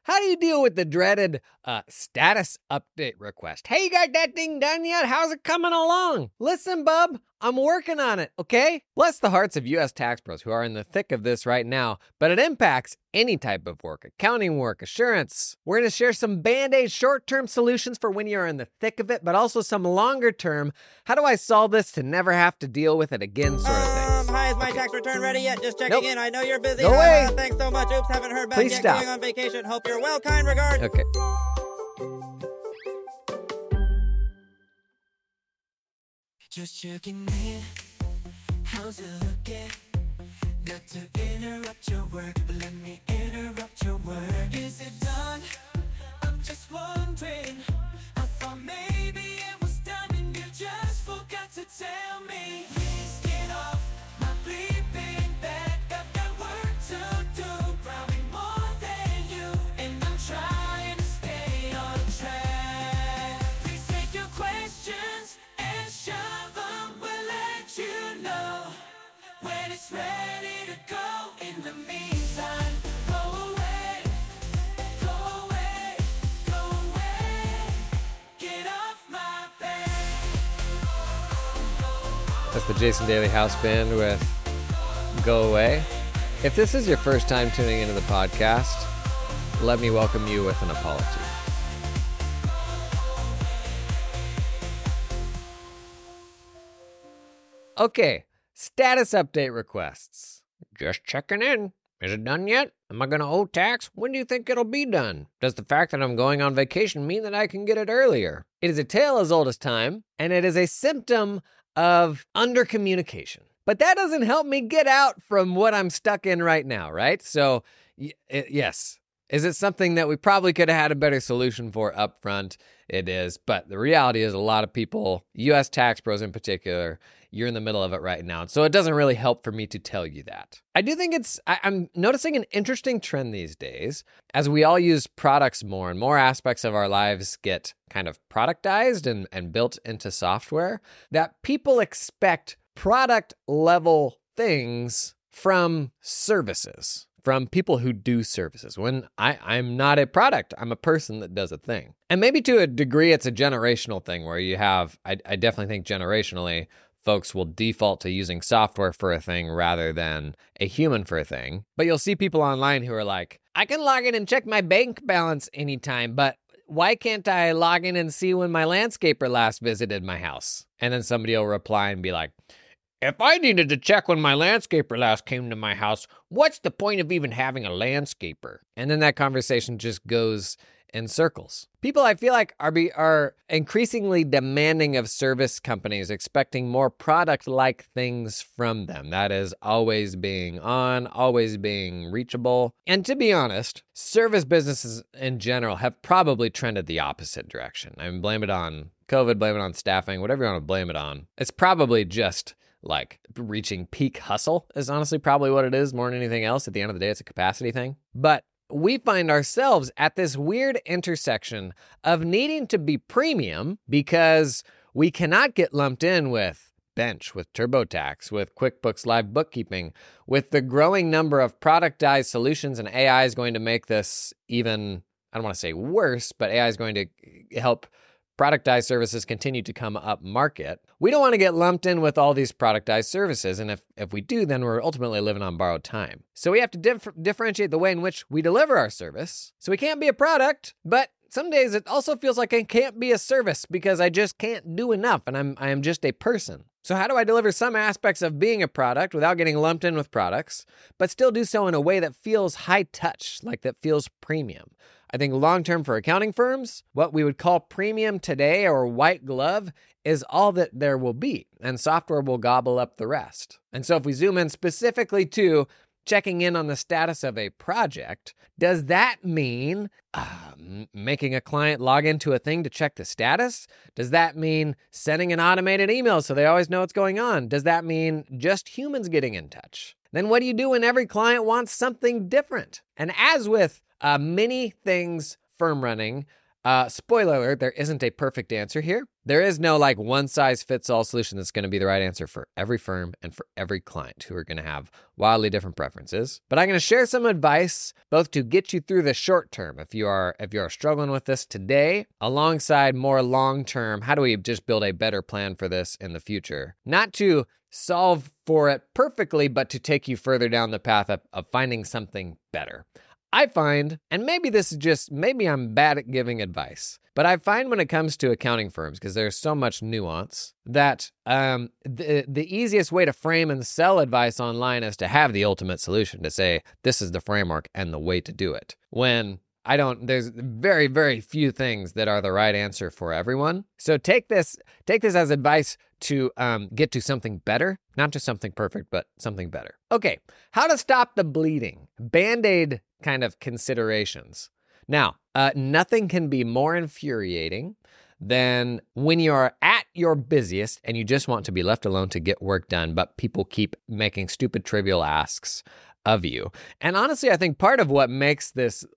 How do you deal with the dreaded status update request? Hey, you got that thing done yet? How's it coming along? Listen, bub, I'm working on it, okay? Bless the hearts of U.S. tax pros who are in the thick of this right now, but it impacts any type of work, accounting work, assurance. We're going to share some Band-Aid short-term solutions for when you're in the thick of it, but also some longer-term, how do I solve this to never have to deal with it again sort of things. Hi, is my tax return ready yet? Just checking in. I know you're busy. Go away. Thanks so much. Oops, haven't heard back Please yet. stop. Going on vacation. Hope you're well. Kind regards. Okay. Just checking in. How's it looking? Not to interrupt your work, but let me interrupt your work. Is it done? I'm just wondering. I thought maybe it was done and you just forgot to tell me. Please get off my bleeping bed. I've got work to do, probably more than you, and I'm trying to stay on track. Please take your questions and shove them. We'll let you know when it's ready to go. In the meantime, go away, go away, go away. Get off my bed. That's the Jason Daly House Band with Go Away. If this is your first time tuning into the podcast, let me welcome you with an apology. Okay, status update requests. Just checking in. Is it done yet? Am I going to owe tax? When do you think it'll be done? Does the fact that I'm going on vacation mean that I can get it earlier? It is a tale as old as time, and it is a symptom of undercommunication. But that doesn't help me get out from what I'm stuck in right now, right? So, yes. Is it something that we probably could have had a better solution for up front? It is. But the reality is a lot of people, U.S. tax pros in particular, you're in the middle of it right now. So it doesn't really help for me to tell you that. I do think I'm noticing an interesting trend these days as we all use products more and more aspects of our lives get kind of productized and built into software, that people expect product level things from services, from people who do services, when I'm not a product, I'm a person that does a thing. And maybe to a degree, it's a generational thing where you have, I definitely think generationally, folks will default to using software for a thing rather than a human for a thing. But you'll see people online who are like, I can log in and check my bank balance anytime, but why can't I log in and see when my landscaper last visited my house? And then somebody will reply and be like, if I needed to check when my landscaper last came to my house, what's the point of even having a landscaper? And then that conversation just goes in circles. People, I feel like, are increasingly demanding of service companies, expecting more product-like things from them. That is always being on, always being reachable. And to be honest, service businesses in general have probably trended the opposite direction. I mean, blame it on COVID, blame it on staffing, whatever you want to blame it on. It's probably just like reaching peak hustle is honestly probably what it is more than anything else. At the end of the day, it's a capacity thing. But we find ourselves at this weird intersection of needing to be premium because we cannot get lumped in with Bench, with TurboTax, with QuickBooks Live Bookkeeping, with the growing number of productized solutions, and AI is going to make this even, I don't want to say worse, but AI is going to help productized services continue to come up market. We don't want to get lumped in with all these productized services. And if we do, then we're ultimately living on borrowed time. So we have to differentiate the way in which we deliver our service. So we can't be a product, but some days it also feels like I can't be a service because I just can't do enough and I am just a person. So how do I deliver some aspects of being a product without getting lumped in with products, but still do so in a way that feels high touch, like that feels premium? I think long-term for accounting firms, what we would call premium today or white glove is all that there will be, and software will gobble up the rest. And so if we zoom in specifically to checking in on the status of a project, does that mean making a client log into a thing to check the status? Does that mean sending an automated email so they always know what's going on? Does that mean just humans getting in touch? Then what do you do when every client wants something different? And as with many things firm running, Spoiler alert, there isn't a perfect answer here. There is no like one-size-fits-all solution that's going to be the right answer for every firm and for every client who are going to have wildly different preferences. But I'm going to share some advice both to get you through the short term if you are struggling with this today, alongside more long-term, how do we just build a better plan for this in the future? Not to solve for it perfectly, but to take you further down the path of finding something better. I find, and maybe I'm bad at giving advice, but I find when it comes to accounting firms, because there's so much nuance, that the easiest way to frame and sell advice online is to have the ultimate solution, to say, this is the framework and the way to do it. When there's very, very few things that are the right answer for everyone. So take this as advice to get to something better, not just something perfect, but something better. Okay, how to stop the bleeding. Band-Aid kind of considerations. Now, nothing can be more infuriating than when you're at your busiest and you just want to be left alone to get work done, but people keep making stupid, trivial asks of you. And honestly, I think part of what makes this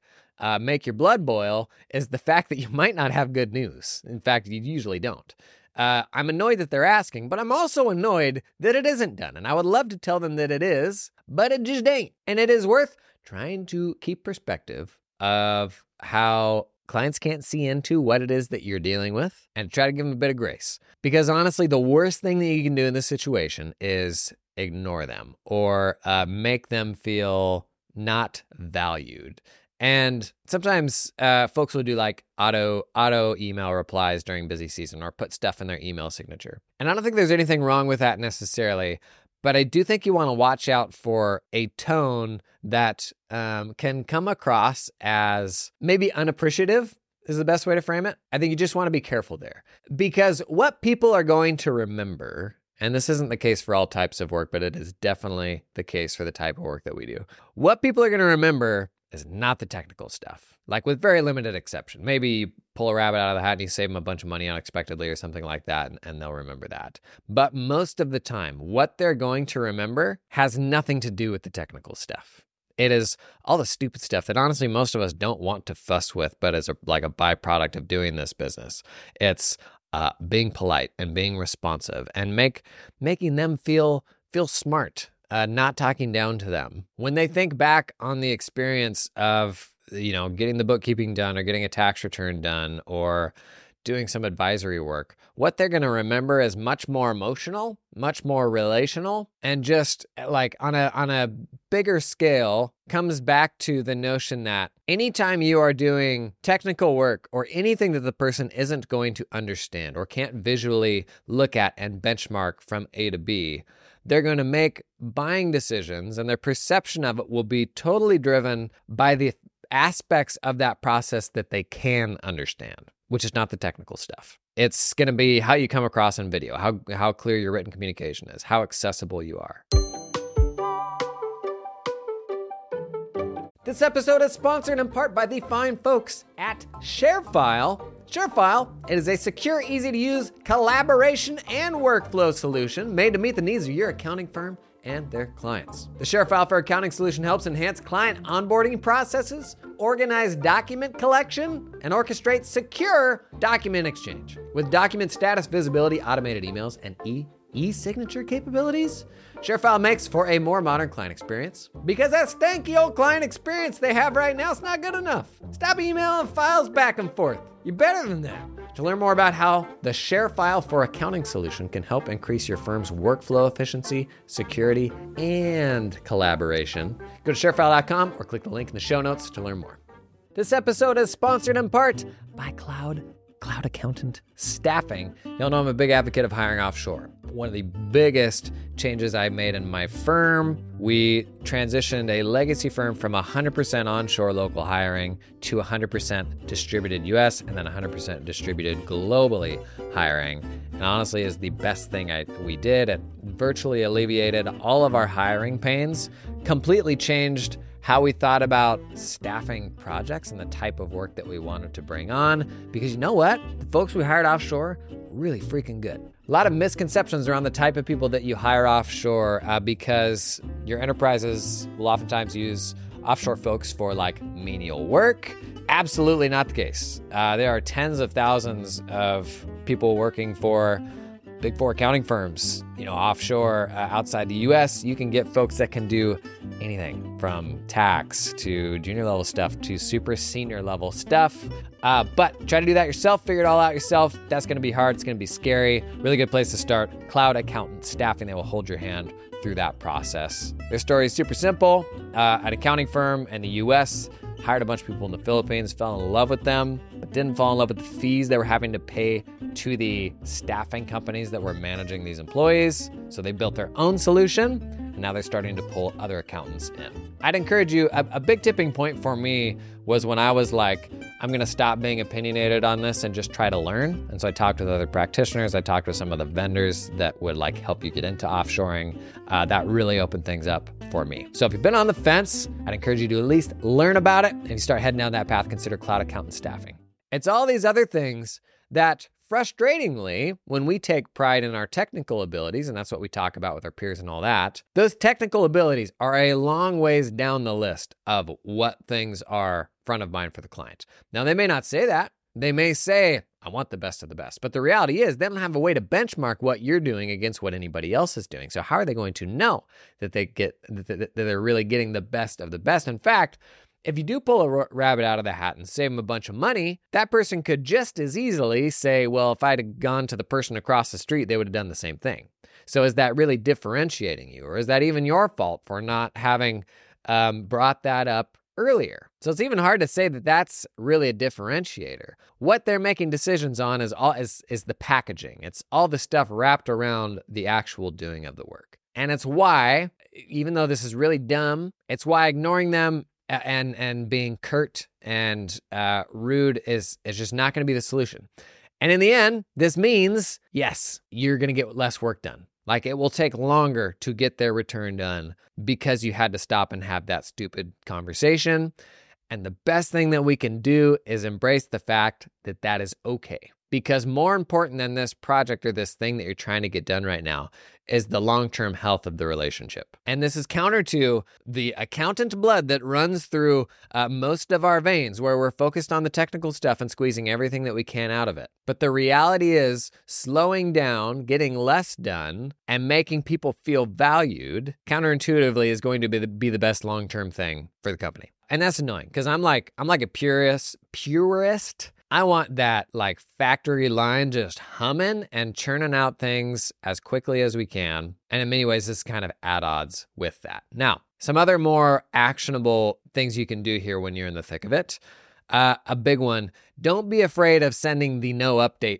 make your blood boil is the fact that you might not have good news. In fact, you usually don't. I'm annoyed that they're asking, but I'm also annoyed that it isn't done. And I would love to tell them that it is, but it just ain't. And it is worth trying to keep perspective of how clients can't see into what it is that you're dealing with and try to give them a bit of grace. Because honestly, the worst thing that you can do in this situation is ignore them or make them feel not valued. And sometimes folks will do like auto email replies during busy season or put stuff in their email signature. And I don't think there's anything wrong with that necessarily, but I do think you want to watch out for a tone that can come across as maybe unappreciative is the best way to frame it. I think you just want to be careful there, because what people are going to remember, and this isn't the case for all types of work, but it is definitely the case for the type of work that we do. What people are going to remember is not the technical stuff, like with very limited exception. Maybe you pull a rabbit out of the hat and you save them a bunch of money unexpectedly or something like that, and they'll remember that. But most of the time, what they're going to remember has nothing to do with the technical stuff. It is all the stupid stuff that honestly most of us don't want to fuss with, but as a byproduct of doing this business. It's being polite and being responsive and making them feel smart. Not talking down to them. When they think back on the experience of, getting the bookkeeping done or getting a tax return done or doing some advisory work, what they're going to remember is much more emotional, much more relational, and just like on a bigger scale comes back to the notion that anytime you are doing technical work or anything that the person isn't going to understand or can't visually look at and benchmark from A to B, they're going to make buying decisions, and their perception of it will be totally driven by the aspects of that process that they can understand, which is not the technical stuff. It's going to be how you come across in video, how clear your written communication is, how accessible you are. This episode is sponsored in part by the fine folks at ShareFile. ShareFile, it is a secure, easy-to-use collaboration and workflow solution made to meet the needs of your accounting firm and their clients. The ShareFile for Accounting solution helps enhance client onboarding processes, organize document collection, and orchestrate secure document exchange. With document status visibility, automated emails, and e-signature capabilities, ShareFile makes for a more modern client experience, because that stanky old client experience they have right now is not good enough. Stop emailing files back and forth. You're better than that. To learn more about how the ShareFile for Accounting solution can help increase your firm's workflow efficiency, security, and collaboration, go to sharefile.com or click the link in the show notes to learn more. This episode is sponsored in part by Cloud Accountant Staffing. Y'all know I'm a big advocate of hiring offshore. One of the biggest changes I made in my firm, we transitioned a legacy firm from 100% onshore local hiring to 100% distributed US and then 100% distributed globally hiring. And honestly is the best thing we did. It virtually alleviated all of our hiring pains, completely changed how we thought about staffing projects and the type of work that we wanted to bring on. Because you know what? The folks we hired offshore were really freaking good. A lot of misconceptions around the type of people that you hire offshore because your enterprises will oftentimes use offshore folks for like menial work, absolutely not the case. There are tens of thousands of people working for Big Four accounting firms, offshore, outside the US. You can get folks that can do anything from tax to junior level stuff to super senior level stuff. But try to do that yourself, figure it all out yourself. That's gonna be hard, it's gonna be scary. Really good place to start, Cloud Accountant Staffing. They will hold your hand through that process. Their story is super simple. An accounting firm in the US hired a bunch of people in the Philippines, fell in love with them, but didn't fall in love with the fees they were having to pay to the staffing companies that were managing these employees. So they built their own solution, and now they're starting to pull other accountants in. I'd encourage you, a big tipping point for me was when I was like, I'm gonna stop being opinionated on this and just try to learn. And so I talked with other practitioners, I talked with some of the vendors that would help you get into offshoring. That really opened things up for me. So if you've been on the fence, I'd encourage you to at least learn about it. And if you start heading down that path, consider Cloud Accountant Staffing. It's all these other things that, frustratingly, when we take pride in our technical abilities, and that's what we talk about with our peers and all that, those technical abilities are a long ways down the list of what things are front of mind for the client. Now, they may not say that. They may say, I want the best of the best. But the reality is they don't have a way to benchmark what you're doing against what anybody else is doing. So how are they going to know that that they're really getting the best of the best? In fact, if you do pull a rabbit out of the hat and save them a bunch of money, that person could just as easily say, well, if I'd have gone to the person across the street, they would have done the same thing. So is that really differentiating you? Or is that even your fault for not having brought that up earlier? So it's even hard to say that that's really a differentiator. What they're making decisions on is the packaging. It's all the stuff wrapped around the actual doing of the work. And it's why, even though this is really dumb, it's why ignoring them and being curt and rude is just not going to be the solution. And in the end, this means, yes, you're going to get less work done. Like, it will take longer to get their return done because you had to stop and have that stupid conversation. And the best thing that we can do is embrace the fact that that is okay. Because more important than this project or this thing that you're trying to get done right now is the long-term health of the relationship. And this is counter to the accountant blood that runs through most of our veins, where we're focused on the technical stuff and squeezing everything that we can out of it. But the reality is slowing down, getting less done, and making people feel valued counterintuitively is going to be the best long-term thing for the company. And that's annoying because I'm like a purist. I want that factory line just humming and churning out things as quickly as we can. And in many ways, this is kind of at odds with that. Now, some other more actionable things you can do here when you're in the thick of it. A big one, don't be afraid of sending the no update.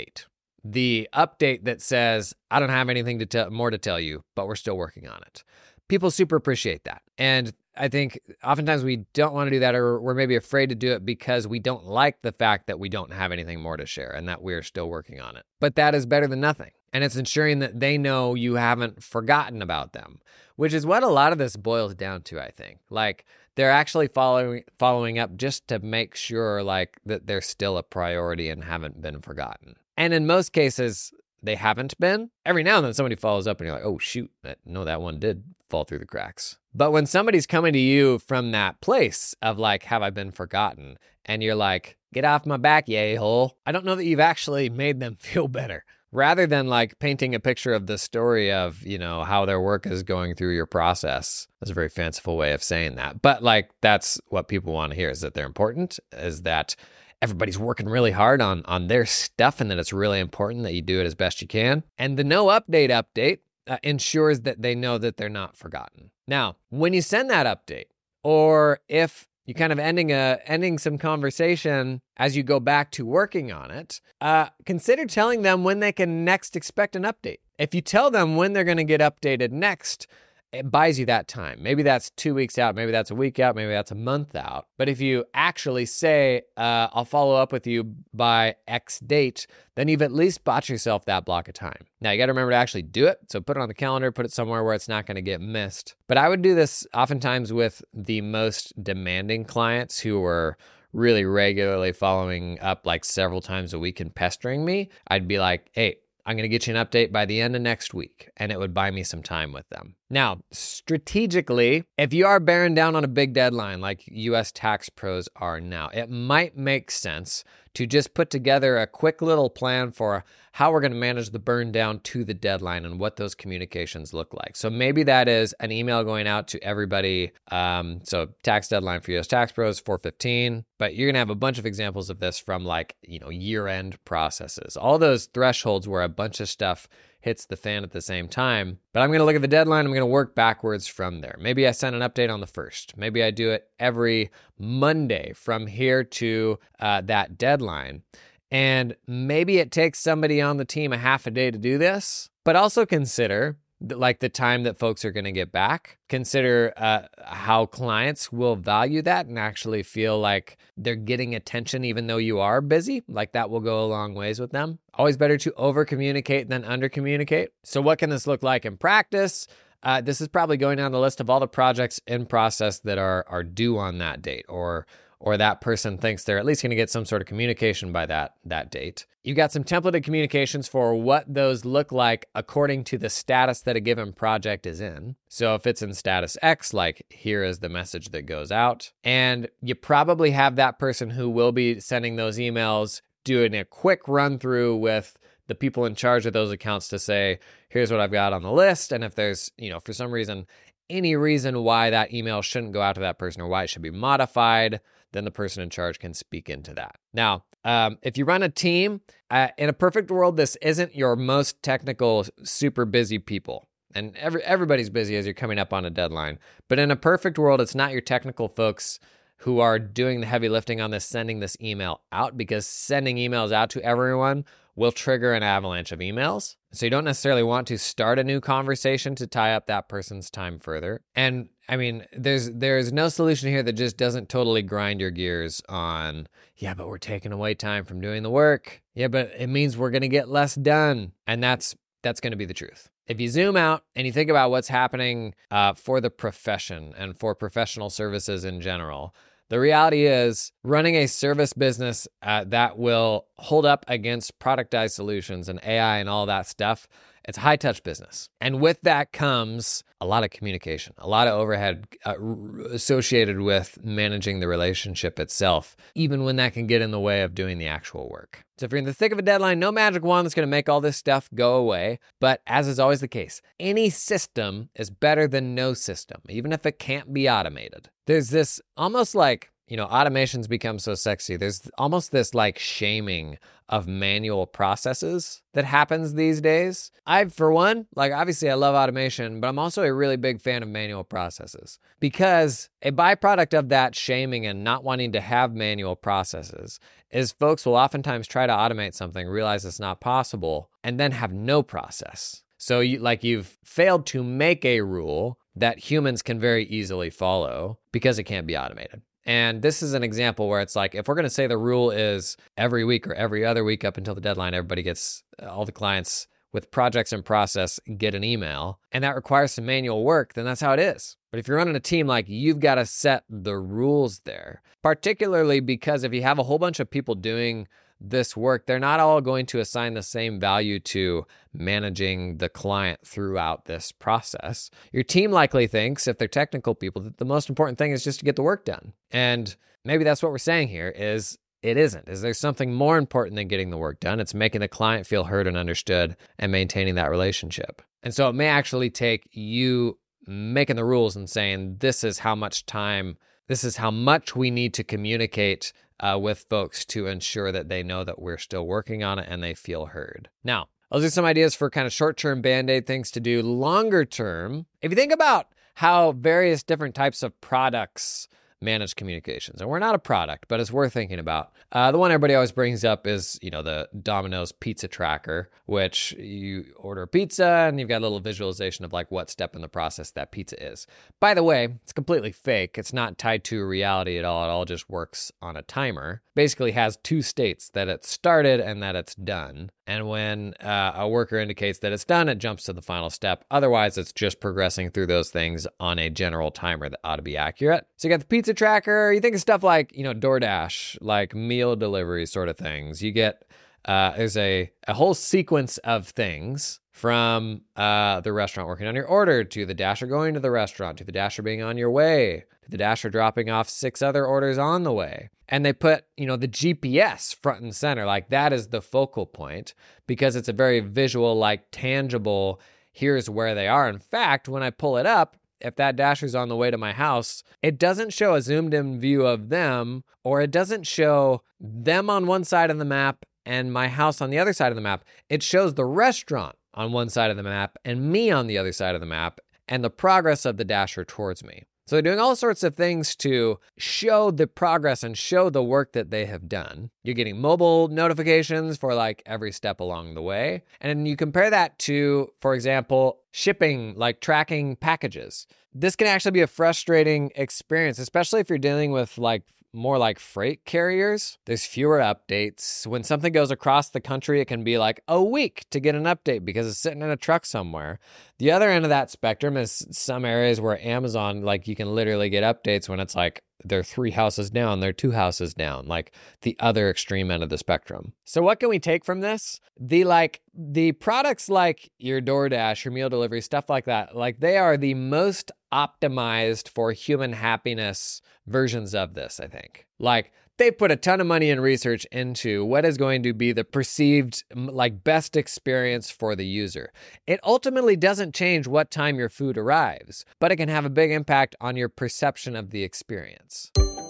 The update that says, I don't have anything more to tell you, but we're still working on it. People super appreciate that. And I think oftentimes we don't want to do that, or we're maybe afraid to do it because we don't like the fact that we don't have anything more to share and that we're still working on it. But that is better than nothing. And it's ensuring that they know you haven't forgotten about them, which is what a lot of this boils down to, I think. They're actually following up just to make sure that they're still a priority and haven't been forgotten. And in most cases, they haven't been. Every now and then somebody follows up and you're like, oh shoot, no, that one did fall through the cracks. But when somebody's coming to you from that place of have I been forgotten? And you're like, get off my back, you a-hole. I don't know that you've actually made them feel better. Rather than painting a picture of the story of, how their work is going through your process. That's a very fanciful way of saying that. But that's what people want to hear, is that they're important, is that everybody's working really hard on their stuff and that it's really important that you do it as best you can. And the no update ensures that they know that they're not forgotten. Now, when you send that update, or if you kind of ending some conversation as you go back to working on it, consider telling them when they can next expect an update. If you tell them when they're going to get updated next, it buys you that time. Maybe that's 2 weeks out, maybe that's a week out, maybe that's a month out. But if you actually say, I'll follow up with you by X date, then you've at least bought yourself that block of time. Now, you got to remember to actually do it. So put it on the calendar, put it somewhere where it's not going to get missed. But I would do this oftentimes with the most demanding clients who were really regularly following up several times a week and pestering me. I'd be like, hey, I'm going to get you an update by the end of next week, and it would buy me some time with them. Now, strategically, if you are bearing down on a big deadline like US tax pros are now, it might make sense to just put together a quick little plan for how we're going to manage the burn down to the deadline and what those communications look like. So maybe that is an email going out to everybody. So tax deadline for US tax pros, 4/15. But you're going to have a bunch of examples of this from year-end processes. All those thresholds where a bunch of stuff hits the fan at the same time. But I'm going to look at the deadline. I'm going to work backwards from there. Maybe I send an update on the 1st. Maybe I do it every Monday from here to that deadline. And maybe it takes somebody on the team a half a day to do this, but also consider the time that folks are going to get back. Consider how clients will value that and actually feel like they're getting attention even though you are busy. Like that will go a long ways with them. Always better to over-communicate than under-communicate. So what can this look like in practice? This is probably going down the list of all the projects in process that are due on that date, or that person thinks they're at least going to get some sort of communication by that date. You got some templated communications for what those look like according to the status that a given project is in. So if it's in status X, like here is the message that goes out. And you probably have that person who will be sending those emails doing a quick run through with the people in charge of those accounts to say, here's what I've got on the list. And if there's, for some reason, any reason why that email shouldn't go out to that person or why it should be modified, then the person in charge can speak into that. Now, if you run a team, in a perfect world, this isn't your most technical, super busy people. And everybody's busy as you're coming up on a deadline. But in a perfect world, it's not your technical folks who are doing the heavy lifting on this, sending this email out, because sending emails out to everyone will trigger an avalanche of emails. So you don't necessarily want to start a new conversation to tie up that person's time further. And I mean, there's no solution here that just doesn't totally grind your gears on, yeah, but we're taking away time from doing the work. Yeah, but it means we're going to get less done. And that's going to be the truth. If you zoom out and you think about what's happening for the profession and for professional services in general, the reality is running a service business that will hold up against productized solutions and AI and all that stuff, it's a high-touch business. And with that comes a lot of communication, a lot of overhead associated with managing the relationship itself, even when that can get in the way of doing the actual work. So if you're in the thick of a deadline, no magic wand that's going to make all this stuff go away. But as is always the case, any system is better than no system, even if it can't be automated. There's this almost like, automation's become so sexy. There's almost this like shaming of manual processes that happens these days. For one, obviously I love automation, but I'm also a really big fan of manual processes, because a byproduct of that shaming and not wanting to have manual processes is folks will oftentimes try to automate something, realize it's not possible, and then have no process. So you've failed to make a rule that humans can very easily follow because it can't be automated. And this is an example where it's like, if we're going to say the rule is every week or every other week up until the deadline, everybody gets, all the clients with projects in process get an email, and that requires some manual work, then that's how it is. But if you're running a team, you've got to set the rules there, particularly because if you have a whole bunch of people doing this work, they're not all going to assign the same value to managing the client throughout this process. Your team likely thinks, if they're technical people, that the most important thing is just to get the work done. And maybe that's what we're saying here is it isn't. Is there something more important than getting the work done? It's making the client feel heard and understood and maintaining that relationship. And so it may actually take you making the rules and saying, this is how much we need to communicate with folks to ensure that they know that we're still working on it and they feel heard. Now, those are some ideas for kind of short-term Band-Aid things to do. Longer term, if you think about how various different types of products manage communications, and we're not a product, but it's worth thinking about. The one everybody always brings up is, the Domino's pizza tracker, which you order a pizza and you've got a little visualization of what step in the process that pizza is. By the way, it's completely fake. It's not tied to reality at all. It all just works on a timer. Basically has two states, that it's started and that it's done. And when a worker indicates that it's done, it jumps to the final step. Otherwise, it's just progressing through those things on a general timer that ought to be accurate. So you got the pizza tracker. You think of stuff like, DoorDash, like meal delivery sort of things. You get there's a whole sequence of things from the restaurant working on your order, to the dasher going to the restaurant, to the dasher being on your way, to the dasher dropping off 6 other orders on the way. And they put, the GPS front and center. Like, that is the focal point, because it's a very visual, like, tangible, here's where they are. In fact, when I pull it up, if that dasher's on the way to my house, it doesn't show a zoomed in view of them, or it doesn't show them on one side of the map and my house on the other side of the map. It shows the restaurant on one side of the map and me on the other side of the map, and the progress of the dasher towards me. So they're doing all sorts of things to show the progress and show the work that they have done. You're getting mobile notifications for like every step along the way. And then you compare that to, for example, shipping, like tracking packages. This can actually be a frustrating experience, especially if you're dealing with more like freight carriers. There's fewer updates. When something goes across the country, it can be like a week to get an update because it's sitting in a truck somewhere. The other end of that spectrum is some areas where Amazon, like, you can literally get updates when it's like they're 3 houses down, they're 2 houses down, like the other extreme end of the spectrum. So what can we take from this? The products like your DoorDash, your meal delivery, stuff like that, like, they are the most optimized for human happiness versions of this, I think. Like, they put a ton of money and research into what is going to be the perceived, like, best experience for the user. It ultimately doesn't change what time your food arrives, but it can have a big impact on your perception of the experience.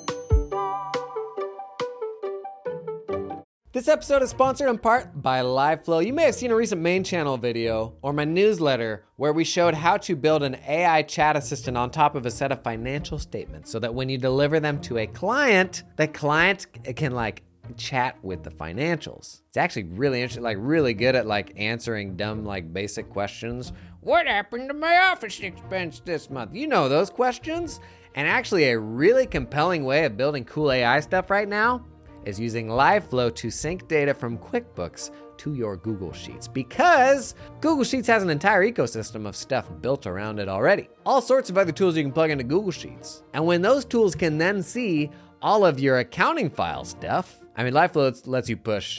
This episode is sponsored in part by LiveFlow. You may have seen a recent main channel video or my newsletter where we showed how to build an AI chat assistant on top of a set of financial statements so that when you deliver them to a client, the client can chat with the financials. It's actually really interesting, really good at answering dumb, basic questions. What happened to my office expense this month? You know those questions. And actually a really compelling way of building cool AI stuff right now is using LiveFlow to sync data from QuickBooks to your Google Sheets, because Google Sheets has an entire ecosystem of stuff built around it already. All sorts of other tools you can plug into Google Sheets. And when those tools can then see all of your accounting file stuff, LiveFlow lets you push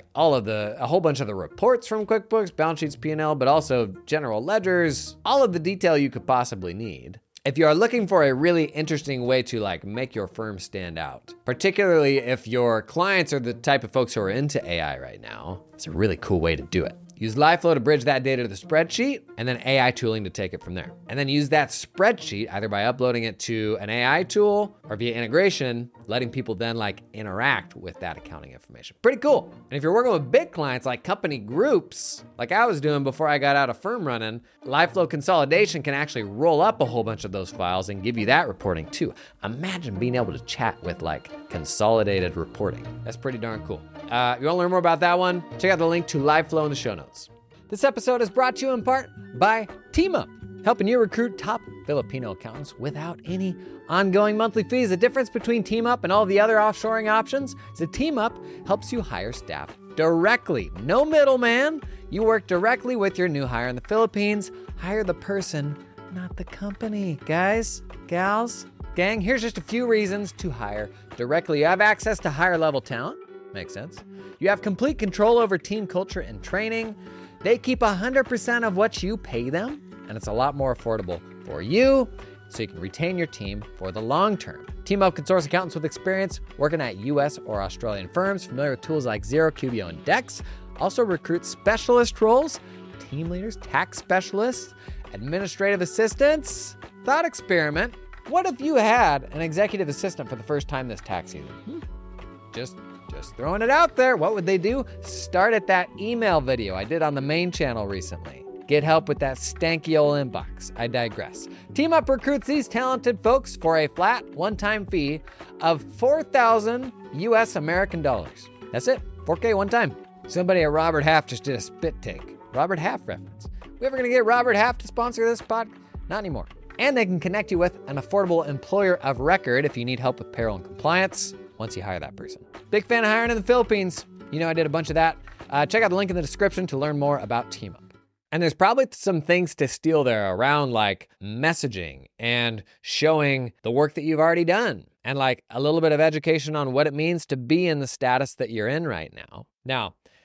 a whole bunch of the reports from QuickBooks, balance sheets, P&L, but also general ledgers, all of the detail you could possibly need. If you are looking for a really interesting way to make your firm stand out, particularly if your clients are the type of folks who are into AI right now, it's a really cool way to do it. Use LiveFlow to bridge that data to the spreadsheet, and then AI tooling to take it from there. And then use that spreadsheet either by uploading it to an AI tool or via integration, letting people then interact with that accounting information. Pretty cool. And if you're working with big clients like company groups, like I was doing before I got out of firm running, LiveFlow consolidation can actually roll up a whole bunch of those files and give you that reporting too. Imagine being able to chat with consolidated reporting. That's pretty darn cool. You want to learn more about that one? Check out the link to LiveFlow in the show notes. This episode is brought to you in part by TeamUp, helping you recruit top Filipino accountants without any ongoing monthly fees. The difference between TeamUp and all the other offshoring options is that TeamUp helps you hire staff directly. No middleman. You work directly with your new hire in the Philippines. Hire the person, not the company. Guys, gals, gang, here's just a few reasons to hire directly. You have access to higher level talent. Makes sense. You have complete control over team culture and training. They keep 100% of what you pay them, and it's a lot more affordable for you, so you can retain your team for the long term. TeamUp can source accountants with experience working at US or Australian firms, familiar with tools like Xero, QBO, and Dex. Also recruit specialist roles, team leaders, tax specialists, administrative assistants. Thought experiment. What if you had an executive assistant for the first time this tax season? Just throwing it out there. What would they do? Start at that email video I did on the main channel recently. Get help with that stanky old inbox. I digress. TeamUp recruits these talented folks for a flat one-time fee of $4,000 US American dollars. That's it. $4K one time. Somebody at Robert Half just did a spit take. Robert Half reference. We ever gonna get Robert Half to sponsor this pod? Not anymore. And they can connect you with an affordable employer of record if you need help with payroll and compliance once you hire that person. Big fan of hiring in the Philippines. You know I did a bunch of that. Check out the link in the description to learn more about TeamUp. And there's probably some things to steal there around messaging and showing the work that you've already done and a little bit of education on what it means to be in the status that you're in right now. Now,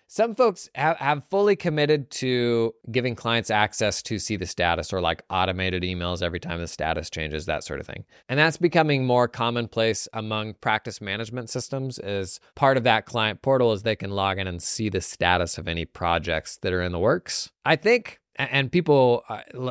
Some folks have fully committed to giving clients access to see the status, or like automated emails every time the status changes, that sort of thing. And that's becoming more commonplace among practice management systems. As part of that client portal is they can log in and see the status of any projects that are in the works. I think, and people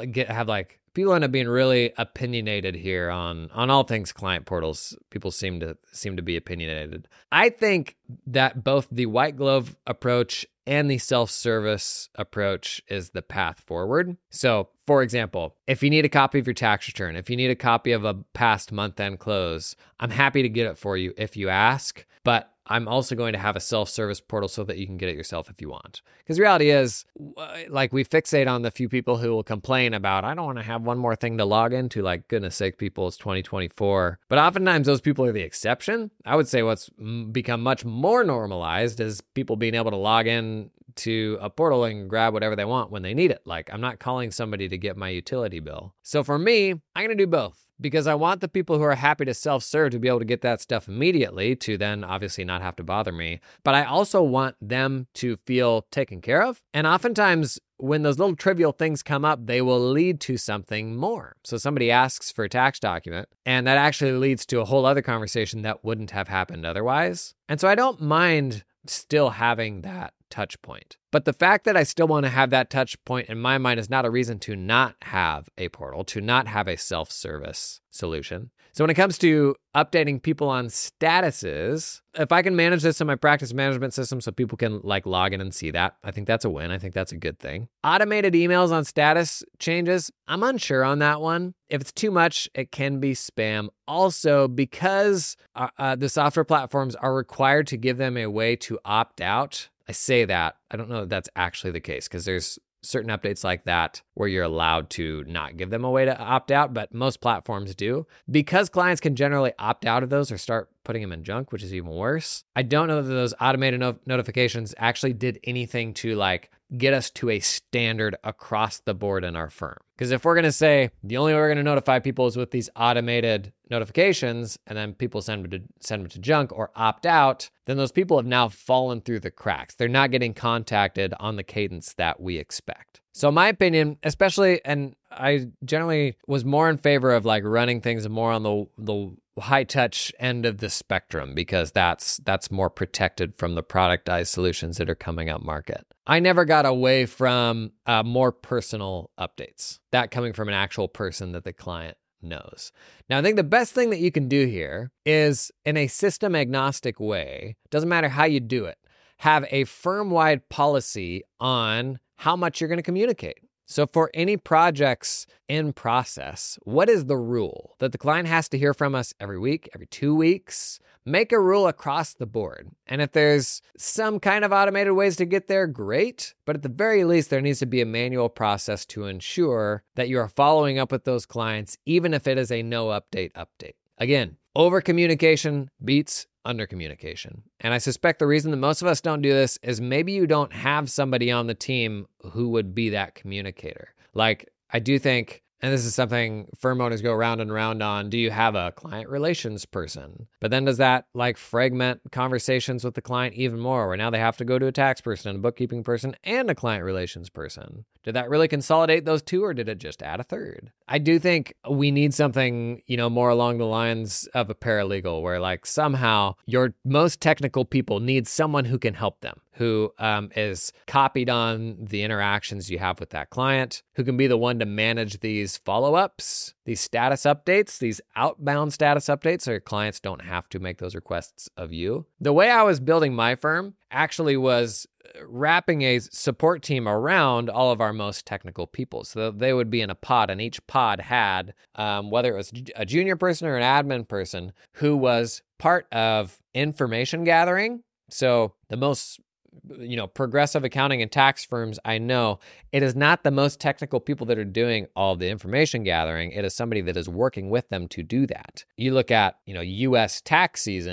people end up being really opinionated here on all things client portals. People seem to be opinionated. I think that both the white glove approach and the self-service approach is the path forward. So, for example, if you need a copy of your tax return, if you need a copy of a past month-end close, I'm happy to get it for you if you ask, but I'm also going to have a self-service portal so that you can get it yourself if you want. Because the reality is, like, we fixate on the few people who will complain about, I don't want to have one more thing to log into. Like, goodness sake, people, it's 2024. But oftentimes those people are the exception. I would say what's become much more normalized is people being able to log in to a portal and grab whatever they want when they need it. Like, I'm not calling somebody to get my utility bill. So for me, I'm going to do both. Because I want the people who are happy to self-serve to be able to get that stuff immediately, to then obviously not have to bother me. But I also want them to feel taken care of. And oftentimes when those little trivial things come up, they will lead to something more. So somebody asks for a tax document, and that actually leads to a whole other conversation that wouldn't have happened otherwise. And so I don't mind still having that touch point. But the fact that I still want to have that touch point in my mind is not a reason to not have a portal, to not have a self-service solution. So when it comes to updating people on statuses, if I can manage this in my practice management system so people can like log in and see that, I think that's a win. I think that's a good thing. Automated emails on status changes, I'm unsure on that one. If it's too much, it can be spam. Also, because the software platforms are required to give them a way to opt out, I say that. I don't know if that's actually the case, because there's certain updates like that where you're allowed to not give them a way to opt out, but most platforms do. Because clients can generally opt out of those or start putting them in junk, which is even worse. I don't know that those automated notifications actually did anything to like get us to a standard across the board in our firm. Because if we're going to say the only way we're going to notify people is with these automated notifications, and then people send them to junk or opt out, then those people have now fallen through the cracks. They're not getting contacted on the cadence that we expect. So my opinion, especially, and I generally was more in favor of like running things more on the high touch end of the spectrum, because that's more protected from the productized solutions that are coming up market. I never got away from more personal updates, that coming from an actual person that the client knows. Now, I think the best thing that you can do here is, in a system agnostic way, doesn't matter how you do it, have a firm-wide policy on how much you're going to communicate. So for any projects in process, what is the rule? That the client has to hear from us every week, every 2 weeks? Make a rule across the board. And if there's some kind of automated ways to get there, great. But at the very least, there needs to be a manual process to ensure that you are following up with those clients, even if it is a no update. Again, over communication beats under communication. And I suspect the reason that most of us don't do this is maybe you don't have somebody on the team who would be that communicator. Like, I do think, and this is something firm owners go round and round on, do you have a client relations person? But then does that like fragment conversations with the client even more, where now they have to go to a tax person and a bookkeeping person and a client relations person? Did that really consolidate those two, or did it just add a third? I do think we need something, more along the lines of a paralegal, where like somehow your most technical people need someone who can help them, who is copied on the interactions you have with that client, who can be the one to manage these follow-ups, these status updates, these outbound status updates, so your clients don't have to make those requests of you. The way I was building my firm actually was wrapping a support team around all of our most technical people. So they would be in a pod, and each pod had, whether it was a junior person or an admin person, who was part of information gathering. So the most progressive accounting and tax firms I know, it is not the most technical people that are doing all the information gathering. It is somebody that is working with them to do that. You look at, U.S. tax season,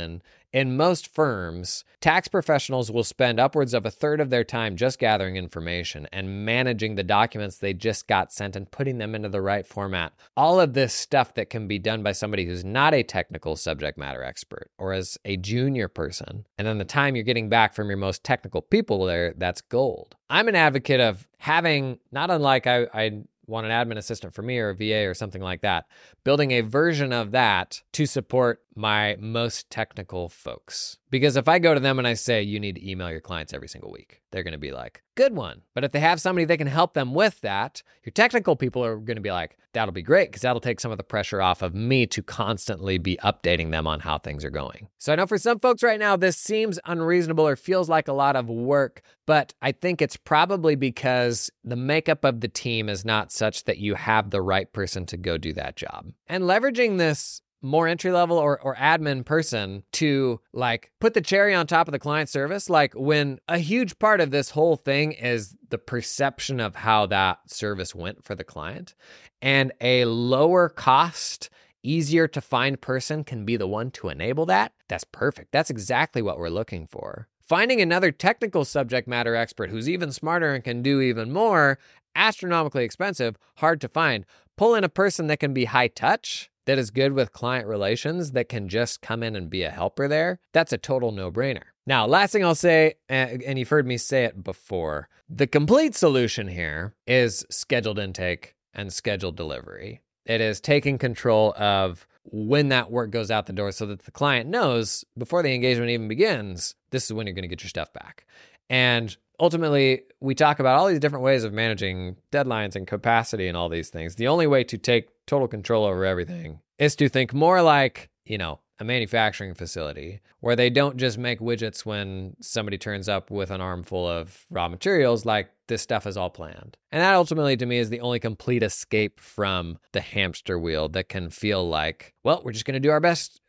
in most firms, tax professionals will spend upwards of a third of their time just gathering information and managing the documents they just got sent and putting them into the right format. All of this stuff that can be done by somebody who's not a technical subject matter expert or as a junior person. And then the time you're getting back from your most technical people there, that's gold. I'm an advocate of having, not unlike I want an admin assistant for me or a VA or something like that, building a version of that to support my most technical folks. Because if I go to them and I say, you need to email your clients every single week, they're going to be like, good one. But if they have somebody that can help them with that, your technical people are going to be like, that'll be great, because that'll take some of the pressure off of me to constantly be updating them on how things are going. So I know for some folks right now, this seems unreasonable or feels like a lot of work, but I think it's probably because the makeup of the team is not such that you have the right person to go do that job. And leveraging this more entry-level or admin person to like put the cherry on top of the client service, like when a huge part of this whole thing is the perception of how that service went for the client, and a lower cost, easier to find person can be the one to enable that. That's perfect. That's exactly what we're looking for. Finding another technical subject matter expert who's even smarter and can do even more, astronomically expensive, hard to find. Pull in a person that can be high touch, that is good with client relations, that can just come in and be a helper there. That's a total no-brainer. Now, last thing I'll say, and you've heard me say it before, the complete solution here is scheduled intake and scheduled delivery. It is taking control of when that work goes out the door so that the client knows before the engagement even begins, this is when you're going to get your stuff back. And ultimately, we talk about all these different ways of managing deadlines and capacity and all these things. The only way to take total control over everything is to think more like, a manufacturing facility where they don't just make widgets when somebody turns up with an armful of raw materials. Like, this stuff is all planned. And that ultimately to me is the only complete escape from the hamster wheel that can feel like, well, we're just going to do our best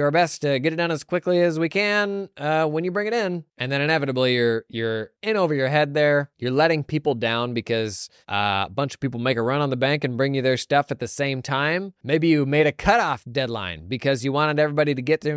to get it done as quickly as we can when you bring it in. And then inevitably you're in over your head there. You're letting people down because a bunch of people make a run on the bank and bring you their stuff at the same time. Maybe you made a cutoff deadline because you wanted everybody to get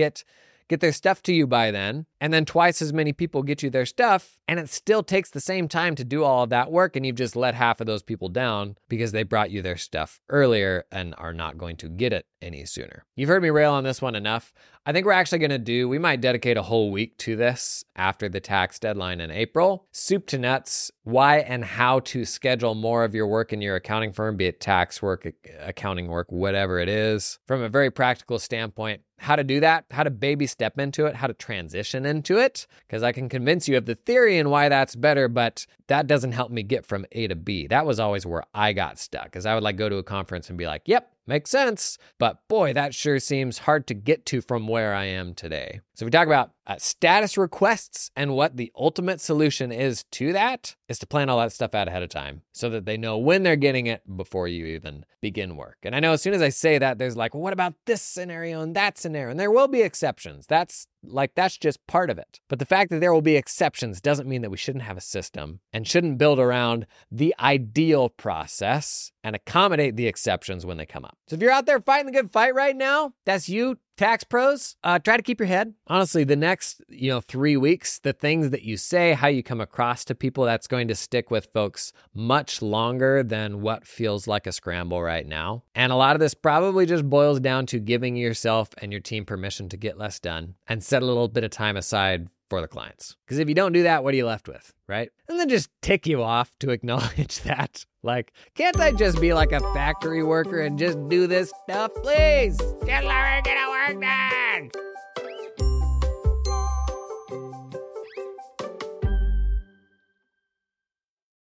their stuff to you by then. And then twice as many people get you their stuff, and it still takes the same time to do all of that work, and you've just let half of those people down because they brought you their stuff earlier and are not going to get it any sooner. You've heard me rail on this one enough. I think we're actually going to we might dedicate a whole week to this after the tax deadline in April. Soup to nuts, why and how to schedule more of your work in your accounting firm, be it tax work, accounting work, whatever it is, from a very practical standpoint. How to do that, how to baby step into it, how to transition into it, because I can convince you of the theory and why that's better, but that doesn't help me get from A to B. That was always where I got stuck, because I would like go to a conference and be like, yep, makes sense, but boy, that sure seems hard to get to from where I am today. So if we talk about status requests and what the ultimate solution is to that, is to plan all that stuff out ahead of time so that they know when they're getting it before you even begin work. And I know as soon as I say that, there's like, well, what about this scenario and that scenario? And there will be exceptions. That's just part of it. But the fact that there will be exceptions doesn't mean that we shouldn't have a system and shouldn't build around the ideal process and accommodate the exceptions when they come up. So if you're out there fighting the good fight right now, that's you, tax pros. Try to keep your head. Honestly, the next 3 weeks, the things that you say, how you come across to people, that's going to stick with folks much longer than what feels like a scramble right now. And a lot of this probably just boils down to giving yourself and your team permission to get less done and set a little bit of time aside for the clients. Because if you don't do that, what are you left with, right? And then just tick you off to acknowledge that. Like, can't I just be like a factory worker and just do this stuff, please? Just let me get a work done.